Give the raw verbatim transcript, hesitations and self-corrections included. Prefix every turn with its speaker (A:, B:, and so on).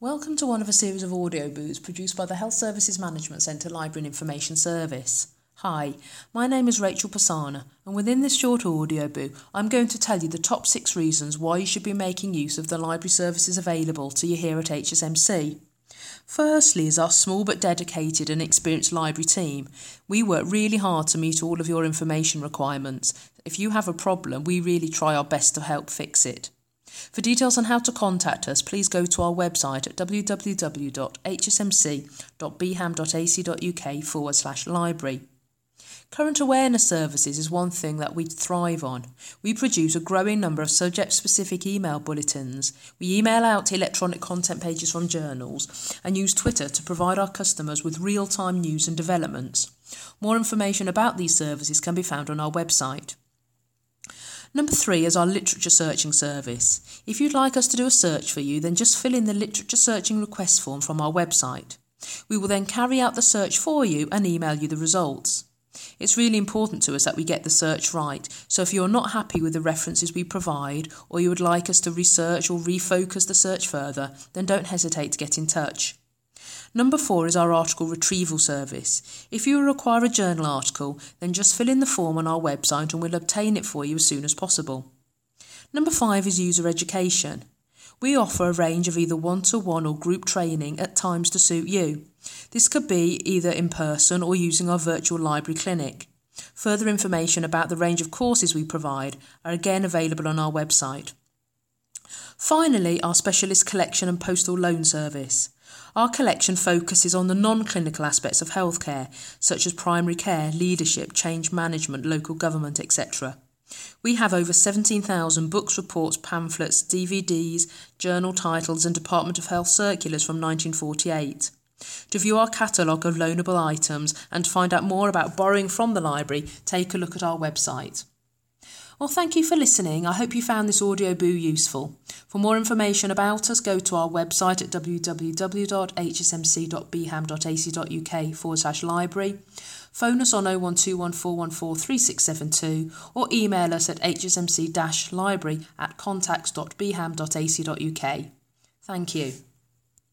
A: Welcome to one of a series of audio booths produced by the Health Services Management Centre Library and Information Service. Hi, my name is Rachel Pasana, and within this short audio booth I'm going to tell you the top six reasons why you should be making use of the library services available to you here at H S M C. Firstly is our small but dedicated and experienced library team. We work really hard to meet all of your information requirements. If you have a problem, we really try our best to help fix it. For details on how to contact us, please go to our website at www.hsmc.bham.ac.uk forward slash library. Current awareness services is one thing that we thrive on. We produce a growing number of subject-specific email bulletins. We email out electronic content pages from journals and use Twitter to provide our customers with real-time news and developments. More information about these services can be found on our website. Number three is our literature searching service. If you'd like us to do a search for you, then just fill in the literature searching request form from our website. We will then carry out the search for you and email you the results. It's really important to us that we get the search right, so if you're not happy with the references we provide, or you would like us to research or refocus the search further, then don't hesitate to get in touch. Number four is our article retrieval service. If you require a journal article, then just fill in the form on our website and we'll obtain it for you as soon as possible. Number five is user education. We offer a range of either one-to-one or group training at times to suit you. This could be either in person or using our virtual library clinic. Further information about the range of courses we provide are again available on our website. Finally, our specialist collection and postal loan service. Our collection focuses on the non-clinical aspects of healthcare, such as primary care, leadership, change management, local government, et cetera. We have over seventeen thousand books, reports, pamphlets, D V Ds, journal titles and Department of Health circulars from nineteen forty-eight. To view our catalogue of loanable items and to find out more about borrowing from the library, take a look at our website. Well, thank you for listening. I hope you found this audio boo useful. For more information about us, go to our website at www.hsmc.bham.ac.uk forward slash library. Phone us on oh one two one four one four three six seven two or email us at hsmc-library at contacts.bham.ac.uk. Thank you.